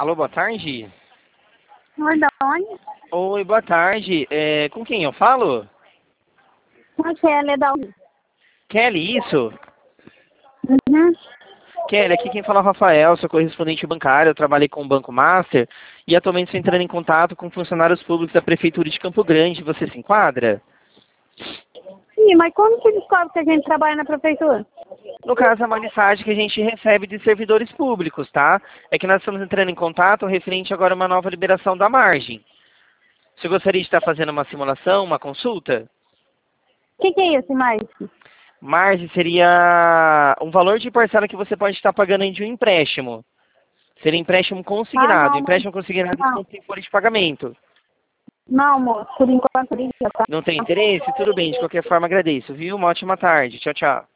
Alô, boa tarde. Oi, da onde? Oi, boa tarde. Com quem eu falo? A Kelly é da onde? Kelly, isso? Uhum. Kelly, aqui quem fala é o Rafael, sou correspondente bancário, eu trabalhei com o Banco Master e atualmente estou entrando em contato com funcionários públicos da Prefeitura de Campo Grande. Você se enquadra? Sim, mas como que descobre que a gente trabalha na prefeitura? No caso, é uma mensagem que a gente recebe de servidores públicos, tá? É que nós estamos entrando em contato referente agora a uma nova liberação da margem. Você gostaria de estar fazendo uma simulação, uma consulta? O que é isso, mais? Margem seria um valor de parcela que você pode estar pagando de um empréstimo. Seria empréstimo Ah, consignado. não, mas Empréstimo consignado não. não tem folha de pagamento. Não, moço, por enquanto, já tá. Não tem interesse? Tudo bem, de qualquer forma agradeço, viu? Uma ótima tarde. Tchau, tchau.